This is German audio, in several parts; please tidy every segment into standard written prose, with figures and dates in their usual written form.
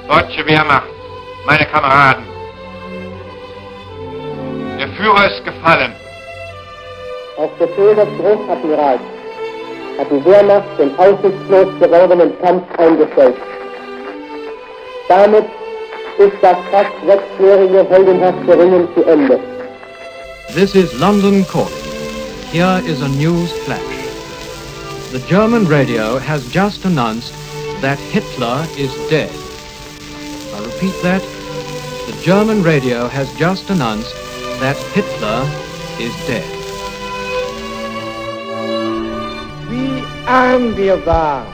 Deutsche Wehrmacht, meine Kameraden. Der Führer ist gefallen. Auf Befehl des Großadmirals hat die Wehrmacht den aussichtslos gewordenen Kampf eingestellt. Damit ist das fast 6-jährige heldenhafte Ringen zu Ende. This is London calling. Here is a news flash. The German radio has just announced that Hitler is dead. I repeat that. The German radio has just announced that Hitler is dead. Wie arm wir waren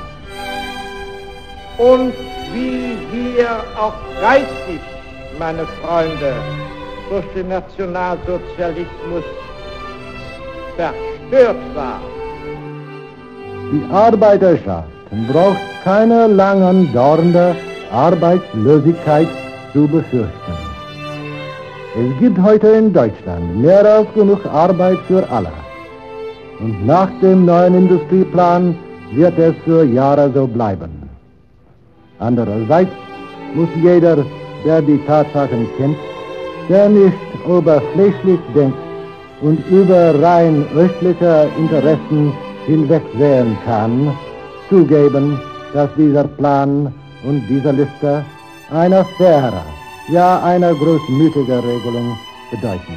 und wie wir auch geistig, meine Freunde, durch den Nationalsozialismus verstört waren. Die Arbeiterschaft braucht keine lang andauernde Arbeitslosigkeit zu befürchten. Es gibt heute in Deutschland mehr als genug Arbeit für alle. Und nach dem neuen Industrieplan wird es für Jahre so bleiben. Andererseits muss jeder, der die Tatsachen kennt, der nicht oberflächlich denkt und über rein östliche Interessen hinwegsehen kann, zugeben, dass dieser Plan und diese Liste eine faire, ja eine großmütige Regelung bedeuten.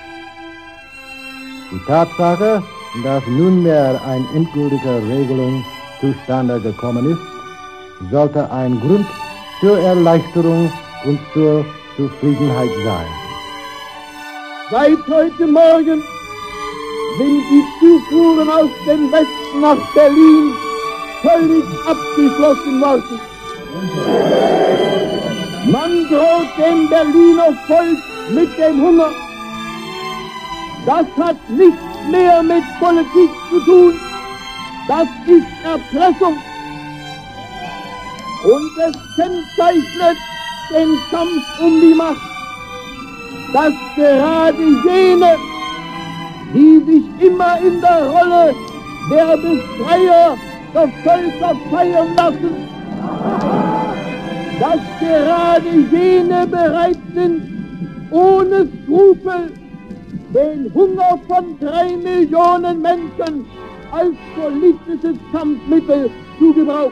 Die Tatsache, dass nunmehr eine endgültige Regelung zustande gekommen ist, sollte ein Grund zur Erleichterung und zur Zufriedenheit sein. Seit heute Morgen sind die Zufuhren aus dem Westen nach Berlin völlig abgeschlossen worden. Man droht dem Berliner Volk mit dem Hunger. Das hat nichts mehr mit Politik zu tun. Das ist Erpressung. Und es kennzeichnet den Kampf um die Macht, dass gerade jene, die sich immer in der Rolle der Befreier der Völker feiern lassen, dass gerade jene bereit sind, ohne Skrupel den Hunger von 3 Millionen Menschen als politisches Kampfmittel zu gebrauchen.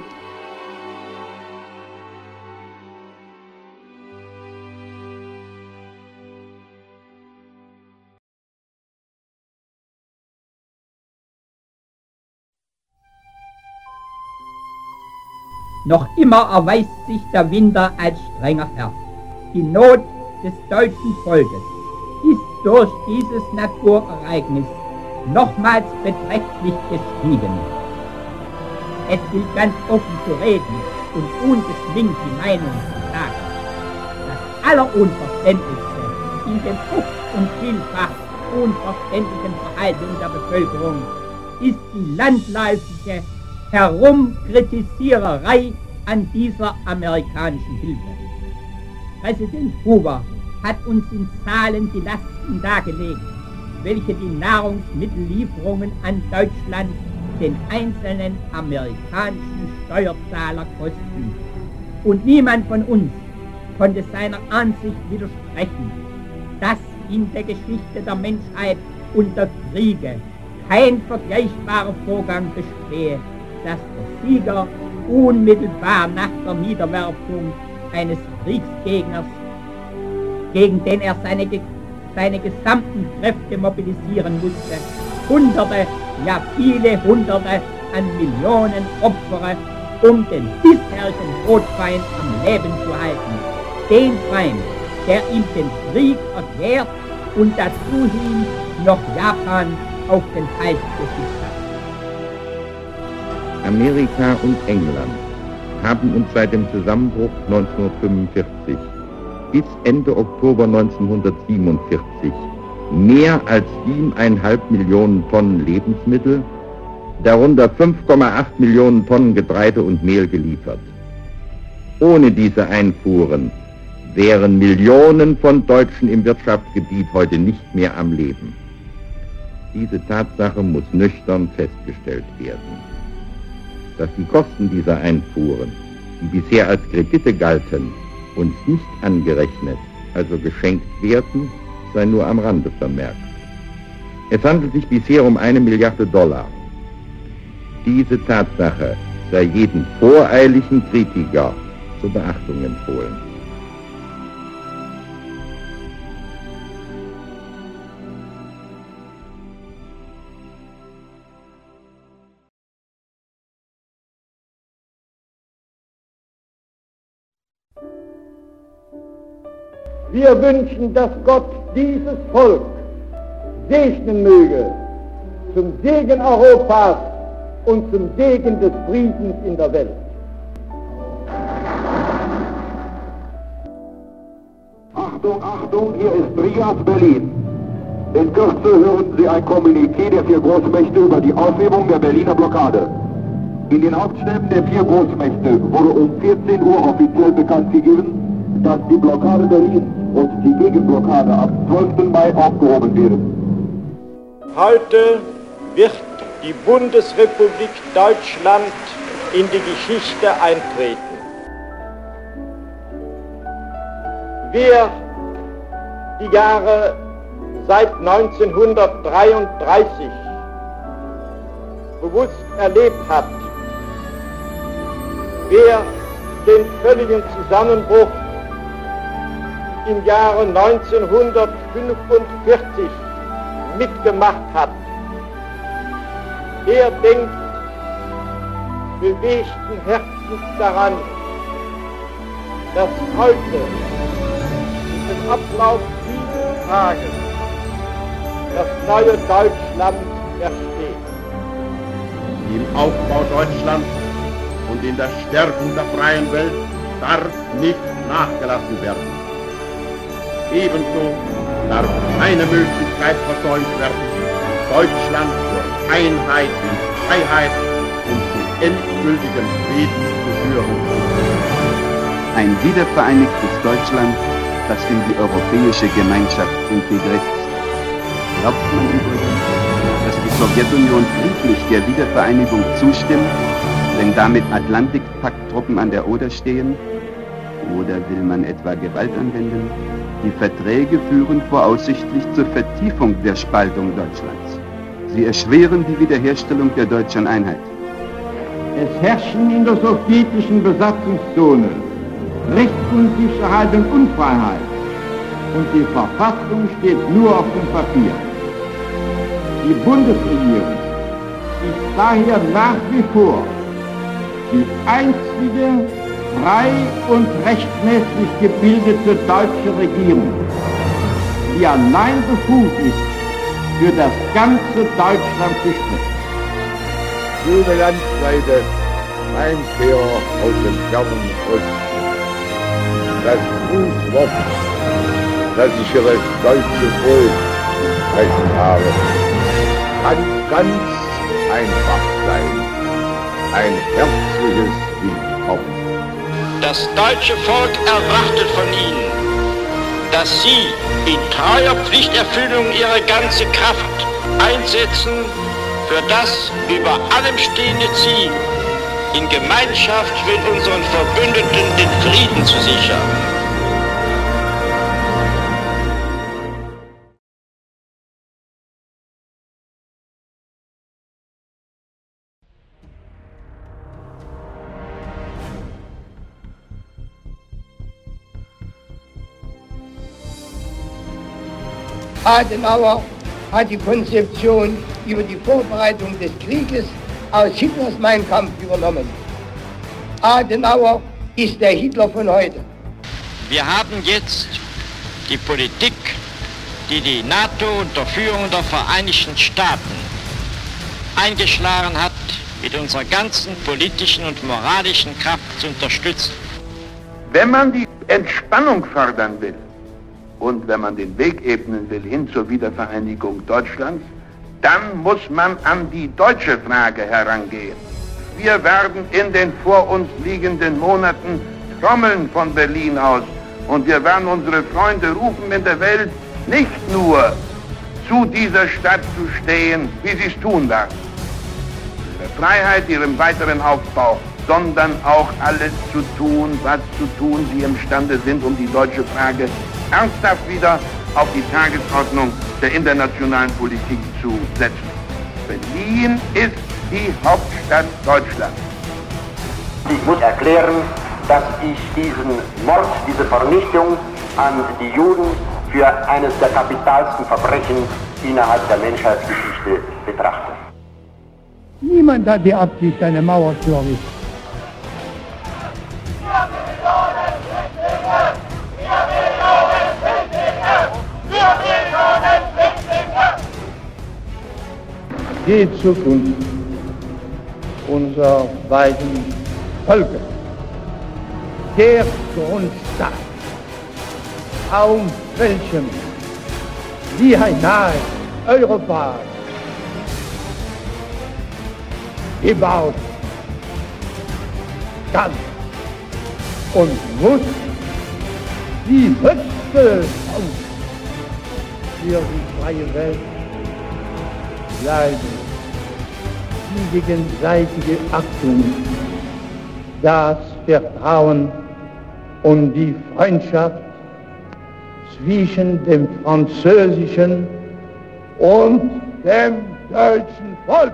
Noch immer erweist sich der Winter als strenger Herr. Die Not des deutschen Volkes ist durch dieses Naturereignis nochmals beträchtlich gestiegen. Es gilt ganz offen zu reden und ungeschminkt die Meinung zu sagen. Das Allerunverständlichste in den oft und vielfach unverständlichen Verhalten der Bevölkerung ist die landläufige Herumkritisiererei an dieser amerikanischen Hilfe. Präsident Hoover hat uns in Zahlen die Lasten dargelegt, welche die Nahrungsmittellieferungen an Deutschland den einzelnen amerikanischen Steuerzahler kosten. Und niemand von uns konnte seiner Ansicht widersprechen, dass in der Geschichte der Menschheit unter Kriege kein vergleichbarer Vorgang bestehe, dass der Sieger unmittelbar nach der Niederwerfung eines Kriegsgegners, gegen den er seine gesamten Kräfte mobilisieren musste, Hunderte, ja viele Hunderte an Millionen Opfer, um den bisherigen Todfeind am Leben zu halten. Den Feind, der ihm den Krieg erklärt und dazu hin noch Japan auf den Hals geschickt hat. Amerika und England haben uns seit dem Zusammenbruch 1945 bis Ende Oktober 1947 mehr als 7,5 Millionen Tonnen Lebensmittel, darunter 5,8 Millionen Tonnen Getreide und Mehl geliefert. Ohne diese Einfuhren wären Millionen von Deutschen im Wirtschaftsgebiet heute nicht mehr am Leben. Diese Tatsache muss nüchtern festgestellt werden. Dass die Kosten dieser Einfuhren, die bisher als Kredite galten, uns nicht angerechnet, also geschenkt werden, sei nur am Rande vermerkt. Es handelt sich bisher um $1 Milliarde. Diese Tatsache sei jedem voreiligen Kritiker zur Beachtung empfohlen. Wir wünschen, dass Gott dieses Volk segnen möge, zum Segen Europas und zum Segen des Friedens in der Welt. Achtung, Achtung, hier ist Rias, Berlin. In Kürze hören Sie ein Kommuniqué der 4 Großmächte über die Aufhebung der Berliner Blockade. In den Hauptstädten der 4 Großmächte wurde um 14 Uhr offiziell bekannt gegeben, dass die Blockade Berlin und die Gegenblockade am 12. Mai aufgehoben werden. Heute wird die Bundesrepublik Deutschland in die Geschichte eintreten. Wer die Jahre seit 1933 bewusst erlebt hat, wer den völligen Zusammenbruch im Jahre 1945 mitgemacht hat, der denkt bewegten Herzens daran, dass heute mit dem Ablauf dieses Tages das neue Deutschland ersteht. Im Aufbau Deutschlands und in der Stärkung der freien Welt darf nicht nachgelassen werden. Ebenso darf keine Möglichkeit versäumt werden, Deutschland zur Einheit in Freiheit und zum endgültigen Frieden zu führen. Ein wiedervereinigtes Deutschland, das in die europäische Gemeinschaft integriert ist. Glaubt man übrigens, dass die Sowjetunion friedlich der Wiedervereinigung zustimmt, wenn damit Atlantikpakttruppen an der Oder stehen? Oder will man etwa Gewalt anwenden? Die Verträge führen voraussichtlich zur Vertiefung der Spaltung Deutschlands. Sie erschweren die Wiederherstellung der deutschen Einheit. Es herrschen in der sowjetischen Besatzungszone Rechtsunsicherheit und Unfreiheit. Und die Verfassung steht nur auf dem Papier. Die Bundesregierung ist daher nach wie vor die einzige frei und rechtmäßig gebildete deutsche Regierung, die allein befugt ist, für das ganze Deutschland zu sprechen. Schöne Landseite, Heimkehrer aus dem fernen Osten. Das Grußwort, das ich für das deutsche Volk sprechen habe, kann ganz einfach sein. Ein herzliches Willkommen. Das deutsche Volk erwartet von Ihnen, dass Sie in treuer Pflichterfüllung Ihre ganze Kraft einsetzen für das über allem stehende Ziel, in Gemeinschaft mit unseren Verbündeten den Frieden zu sichern. Adenauer hat die Konzeption über die Vorbereitung des Krieges aus Hitlers Mein Kampf übernommen. Adenauer ist der Hitler von heute. Wir haben jetzt die Politik, die die NATO unter Führung der Vereinigten Staaten eingeschlagen hat, mit unserer ganzen politischen und moralischen Kraft zu unterstützen. Wenn man die Entspannung fördern will und wenn man den Weg ebnen will hin zur Wiedervereinigung Deutschlands, dann muss man an die deutsche Frage herangehen. Wir werden in den vor uns liegenden Monaten trommeln von Berlin aus und wir werden unsere Freunde rufen in der Welt, nicht nur zu dieser Stadt zu stehen, wie sie es tun werden. Der Freiheit, ihrem weiteren Aufbau sondern auch alles zu tun, was zu tun sie imstande sind, um die deutsche Frage ernsthaft wieder auf die Tagesordnung der internationalen Politik zu setzen. Berlin ist die Hauptstadt Deutschlands. Ich muss erklären, dass ich diesen Mord, diese Vernichtung an die Juden für eines der kapitalsten Verbrechen innerhalb der Menschheitsgeschichte betrachte. Niemand hat die Absicht, eine Mauer zu errichten. Die Zukunft unserer beiden Völker, der Grundstein, auf welchem die Einheit Europas gebaut kann und muss die höchste Chance für die freie Welt bleiben. Die gegenseitige Achtung, das Vertrauen und die Freundschaft zwischen dem französischen und dem deutschen Volk.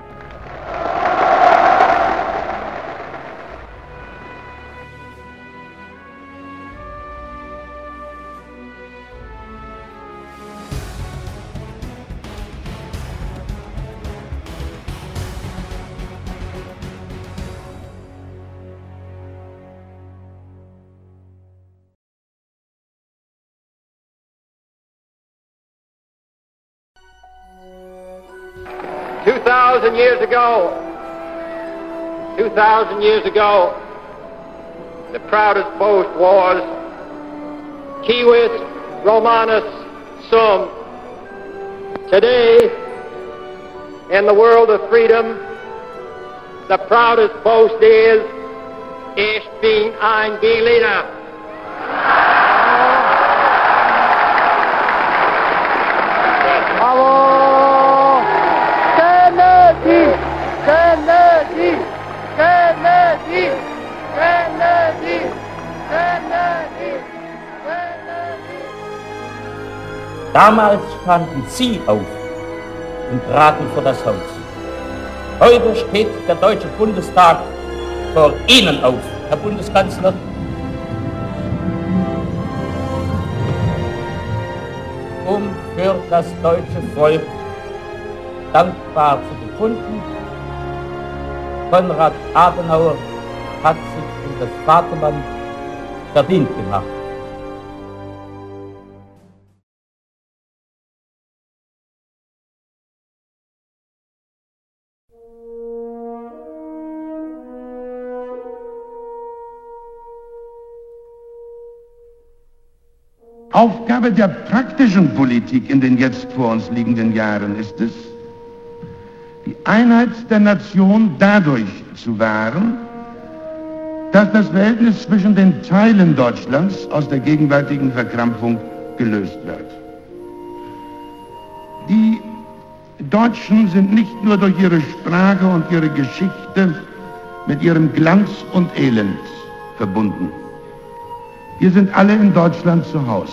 Two thousand years ago, the proudest boast was Civis Romanus Sum. Today, in the world of freedom, the proudest boast is Ich bin ein Berliner. Bravo! Kennedy! Kennedy! Kennedy! Kennedy! Kennedy! Kennedy! Damals standen Sie auf und traten vor das Haus. Heute steht der Deutsche Bundestag vor Ihnen auf, Herr Bundeskanzler. Um für das deutsche Volk dankbar zu bekunden, Konrad Adenauer hat sich um das Vaterland verdient gemacht. Aufgabe der praktischen Politik in den jetzt vor uns liegenden Jahren ist es, die Einheit der Nation dadurch zu wahren, dass das Verhältnis zwischen den Teilen Deutschlands aus der gegenwärtigen Verkrampfung gelöst wird. Die Deutschen sind nicht nur durch ihre Sprache und ihre Geschichte mit ihrem Glanz und Elend verbunden. Wir sind alle in Deutschland zu Hause.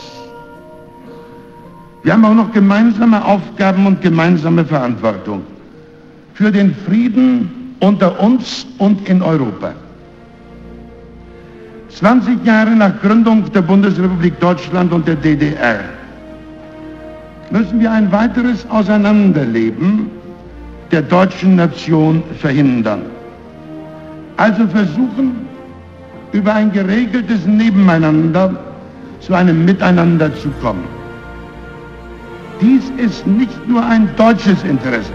Wir haben auch noch gemeinsame Aufgaben und gemeinsame Verantwortung für den Frieden unter uns und in Europa. 20 Jahre nach Gründung der Bundesrepublik Deutschland und der DDR müssen wir ein weiteres Auseinanderleben der deutschen Nation verhindern. Also versuchen, über ein geregeltes Nebeneinander zu einem Miteinander zu kommen. Dies ist nicht nur ein deutsches Interesse,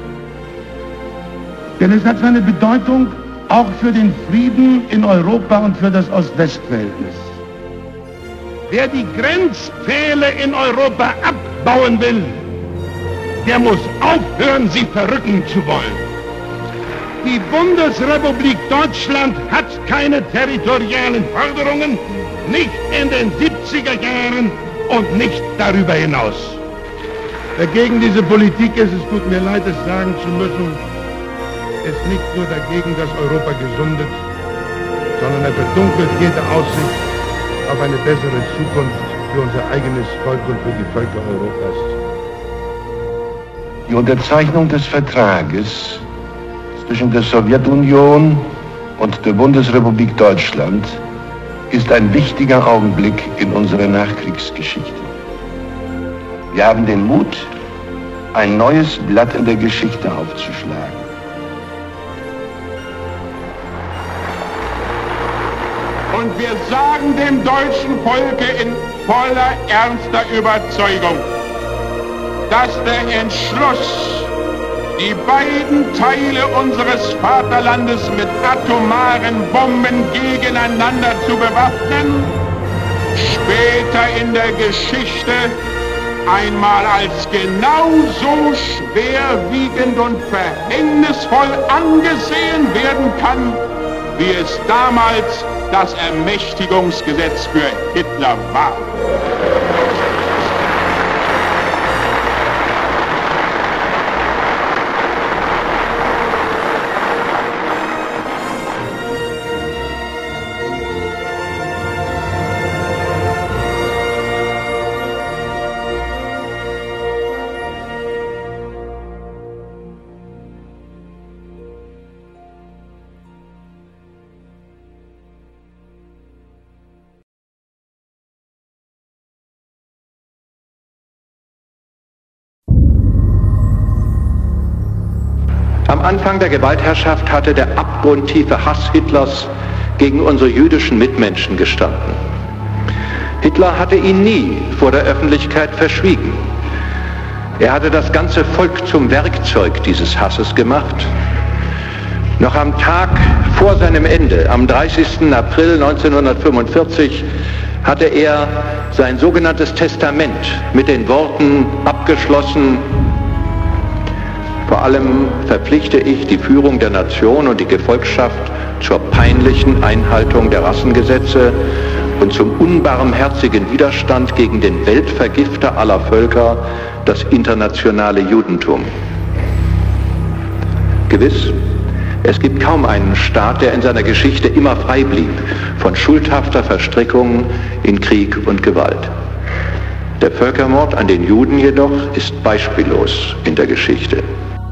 denn es hat seine Bedeutung auch für den Frieden in Europa und für das Ost-West-Verhältnis. Wer die Grenzpfähle in Europa abbauen will, der muss aufhören, sie verrücken zu wollen. Die Bundesrepublik Deutschland hat keine territorialen Forderungen, nicht in den 70er Jahren und nicht darüber hinaus. Wer gegen diese Politik ist, es tut mir leid, es sagen zu müssen, es nicht nur dagegen, dass Europa gesundet, sondern er verdunkelt jede Aussicht auf eine bessere Zukunft für unser eigenes Volk und für die Völker Europas. Die Unterzeichnung des Vertrages zwischen der Sowjetunion und der Bundesrepublik Deutschland ist ein wichtiger Augenblick in unserer Nachkriegsgeschichte. Wir haben den Mut, ein neues Blatt in der Geschichte aufzuschlagen. Und wir sagen dem deutschen Volke in voller ernster Überzeugung, dass der Entschluss, die beiden Teile unseres Vaterlandes mit atomaren Bomben gegeneinander zu bewaffnen, später in der Geschichte einmal als genauso schwerwiegend und verhängnisvoll angesehen werden kann, wie es damals das Ermächtigungsgesetz für Hitler war. Am Anfang der Gewaltherrschaft hatte der abgrundtiefe Hass Hitlers gegen unsere jüdischen Mitmenschen gestanden. Hitler hatte ihn nie vor der Öffentlichkeit verschwiegen. Er hatte das ganze Volk zum Werkzeug dieses Hasses gemacht. Noch am Tag vor seinem Ende, am 30. April 1945, hatte er sein sogenanntes Testament mit den Worten abgeschlossen: Vor allem verpflichte ich die Führung der Nation und die Gefolgschaft zur peinlichen Einhaltung der Rassengesetze und zum unbarmherzigen Widerstand gegen den Weltvergifter aller Völker, das internationale Judentum. Gewiss, es gibt kaum einen Staat, der in seiner Geschichte immer frei blieb von schuldhafter Verstrickung in Krieg und Gewalt. Der Völkermord an den Juden jedoch ist beispiellos in der Geschichte.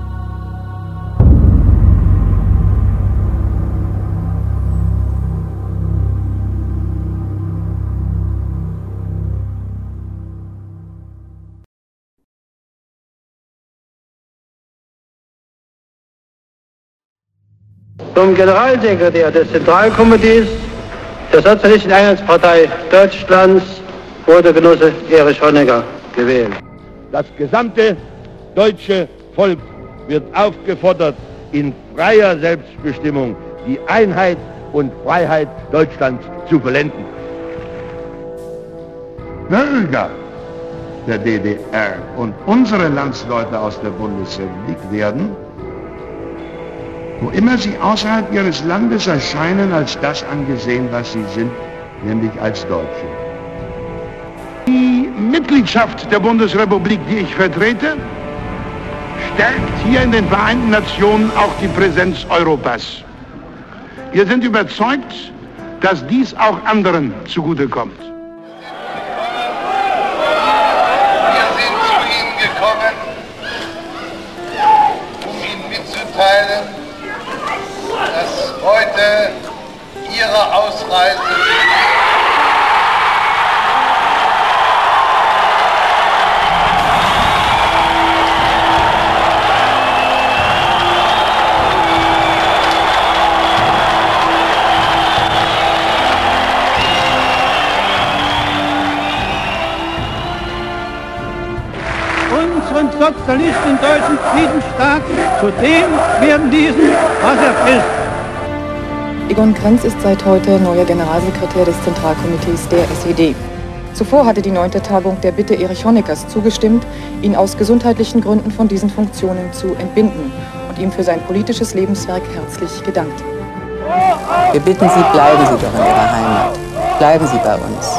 Zum Generalsekretär des Zentralkomitees der Sozialistischen Einheitspartei Deutschlands wurde Genosse Erich Honecker gewählt. Das gesamte deutsche Volk wird aufgefordert, in freier Selbstbestimmung die Einheit und Freiheit Deutschlands zu vollenden. Bürger der DDR und unsere Landsleute aus der Bundesrepublik werden, wo immer sie außerhalb ihres Landes erscheinen, als das angesehen, was sie sind, nämlich als Deutsche. Die Mitgliedschaft der Bundesrepublik, die ich vertrete, stärkt hier in den Vereinten Nationen auch die Präsenz Europas. Wir sind überzeugt, dass dies auch anderen zugutekommt. Wir sind zu Ihnen gekommen, um Ihnen mitzuteilen, dass heute Ihre Ausreise unseren Sozialisten deutschen Friedensstaat, zu dem werden diesen, was er ist. Egon Krenz ist seit heute neuer Generalsekretär des Zentralkomitees der SED. Zuvor hatte die 9. Tagung der Bitte Erich Honeckers zugestimmt, ihn aus gesundheitlichen Gründen von diesen Funktionen zu entbinden und ihm für sein politisches Lebenswerk herzlich gedankt. Wir bitten Sie, bleiben Sie doch in Ihrer Heimat. Bleiben Sie bei uns.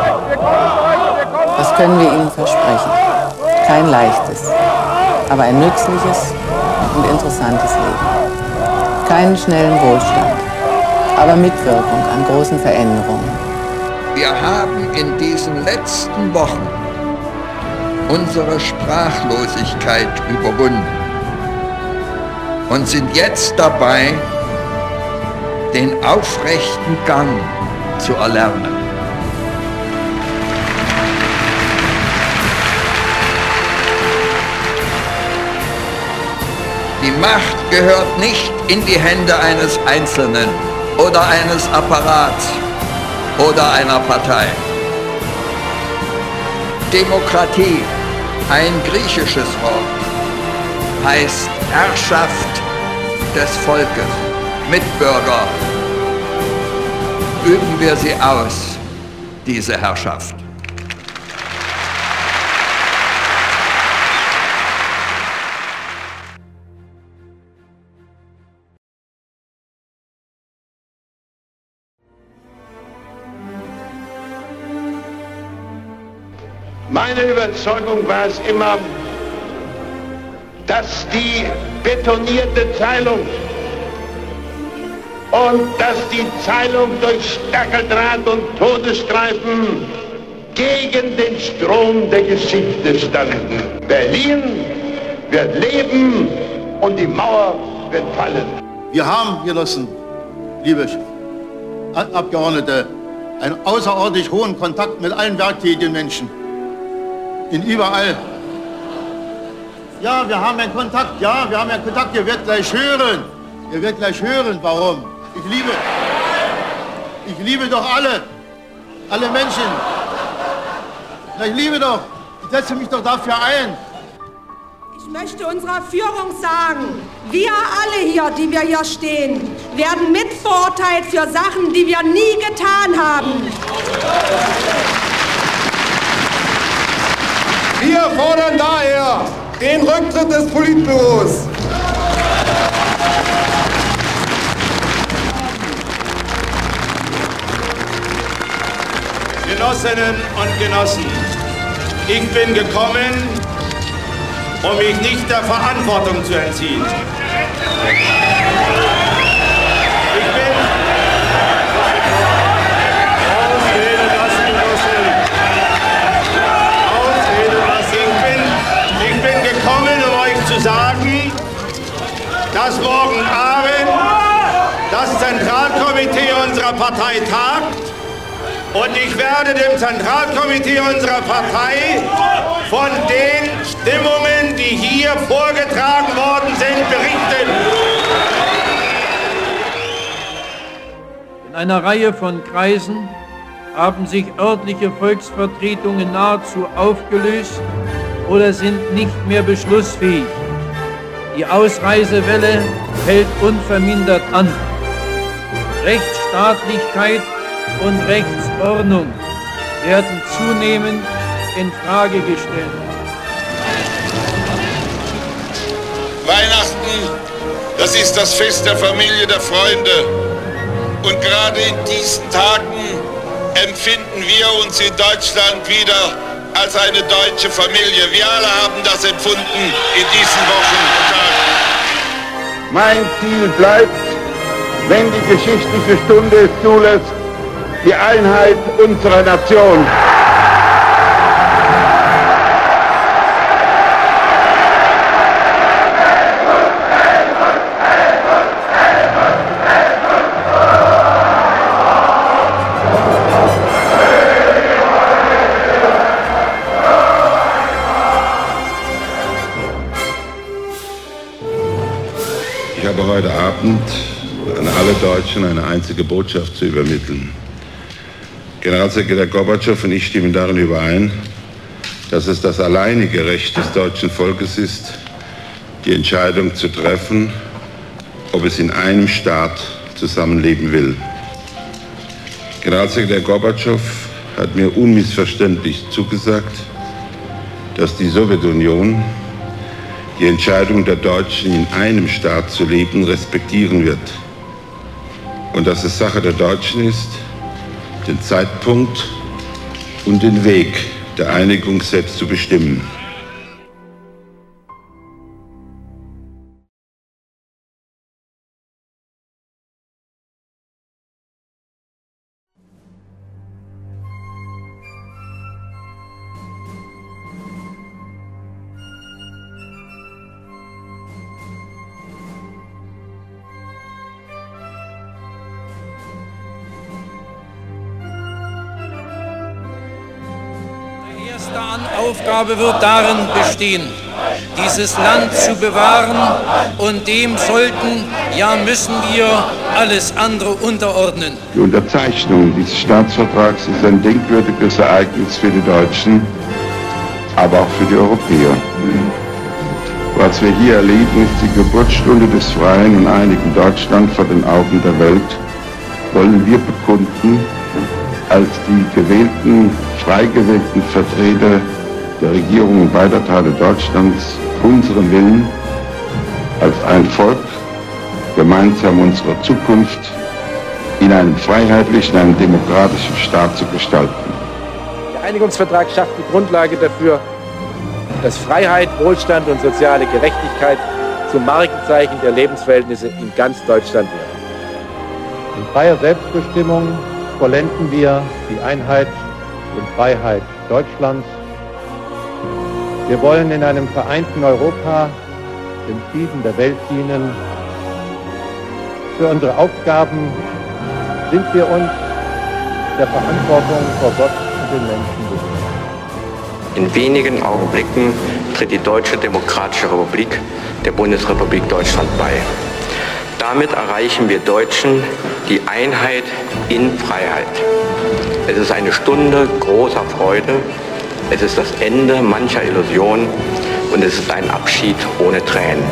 Das können wir Ihnen versprechen. Kein leichtes, aber ein nützliches und interessantes Leben. Keinen schnellen Wohlstand, aber Mitwirkung an großen Veränderungen. Wir haben in diesen letzten Wochen unsere Sprachlosigkeit überwunden und sind jetzt dabei, den aufrechten Gang zu erlernen. Die Macht gehört nicht in die Hände eines Einzelnen oder eines Apparats oder einer Partei. Demokratie, ein griechisches Wort, heißt Herrschaft des Volkes, Mitbürger. Üben wir sie aus, diese Herrschaft. Meine Überzeugung war es immer, dass die betonierte Teilung und dass die Teilung durch Stacheldraht und Todesstreifen gegen den Strom der Geschichte standen. Berlin wird leben und die Mauer wird fallen. Wir haben, Genossen, liebe Abgeordnete, einen außerordentlich hohen Kontakt mit allen werktätigen Menschen. In überall. Ja, wir haben einen Kontakt, ihr werdet gleich hören. Ihr werdet gleich hören, warum. Ich liebe doch alle Menschen. Na, ich liebe doch, ich setze mich doch dafür ein. Ich möchte unserer Führung sagen, wir alle hier, die wir hier stehen, werden mitverurteilt für Sachen, die wir nie getan haben. Wir fordern daher den Rücktritt des Politbüros. Genossinnen und Genossen, ich bin gekommen, um mich nicht der Verantwortung zu entziehen. Sagen, dass morgen Abend das Zentralkomitee unserer Partei tagt und ich werde dem Zentralkomitee unserer Partei von den Stimmungen, die hier vorgetragen worden sind, berichten. In einer Reihe von Kreisen haben sich örtliche Volksvertretungen nahezu aufgelöst oder sind nicht mehr beschlussfähig. Die Ausreisewelle hält unvermindert an. Rechtsstaatlichkeit und Rechtsordnung werden zunehmend in Frage gestellt. Weihnachten, das ist das Fest der Familie, der Freunde. Und gerade in diesen Tagen empfinden wir uns in Deutschland wieder als eine deutsche Familie. Wir alle haben das empfunden in diesen Wochen und Tagen. Mein Ziel bleibt, wenn die geschichtliche Stunde es zulässt, die Einheit unserer Nation. Ich habe heute Abend an alle Deutschen eine einzige Botschaft zu übermitteln. Generalsekretär Gorbatschow und ich stimmen darin überein, dass es das alleinige Recht des deutschen Volkes ist, die Entscheidung zu treffen, ob es in einem Staat zusammenleben will. Generalsekretär Gorbatschow hat mir unmissverständlich zugesagt, dass die Sowjetunion die Entscheidung der Deutschen, in einem Staat zu leben, respektieren wird. Und dass es Sache der Deutschen ist, den Zeitpunkt und den Weg der Einigung selbst zu bestimmen. Aufgabe wird darin bestehen, dieses Land zu bewahren, und dem sollten, ja müssen wir alles andere unterordnen. Die Unterzeichnung dieses Staatsvertrags ist ein denkwürdiges Ereignis für die Deutschen, aber auch für die Europäer. Was wir hier erleben, ist die Geburtsstunde des freien und einigen Deutschland vor den Augen der Welt, wollen wir bekunden, als die gewählten, frei gewählten Vertreter der Regierungen beider Teile Deutschlands unseren Willen als ein Volk gemeinsam unsere Zukunft in einem freiheitlichen, einem demokratischen Staat zu gestalten. Der Einigungsvertrag schafft die Grundlage dafür, dass Freiheit, Wohlstand und soziale Gerechtigkeit zum Markenzeichen der Lebensverhältnisse in ganz Deutschland werden. In freier Selbstbestimmung vollenden wir die Einheit und Freiheit Deutschlands. Wir wollen in einem vereinten Europa dem Frieden der Welt dienen. Für unsere Aufgaben sind wir uns der Verantwortung vor Gott und den Menschen bewusst. In wenigen Augenblicken tritt die Deutsche Demokratische Republik der Bundesrepublik Deutschland bei. Damit erreichen wir Deutschen die Einheit in Freiheit. Es ist eine Stunde großer Freude, es ist das Ende mancher Illusionen und es ist ein Abschied ohne Tränen.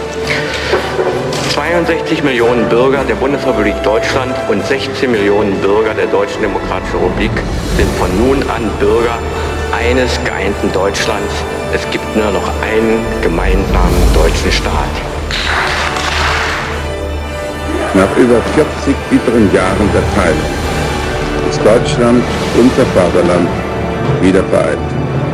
62 Millionen Bürger der Bundesrepublik Deutschland und 16 Millionen Bürger der Deutschen Demokratischen Republik sind von nun an Bürger eines geeinten Deutschlands. Es gibt nur noch einen gemeinsamen deutschen Staat. Nach über 40 bitteren Jahren der Teilung ist Deutschland, unser Vaterland, wieder vereint.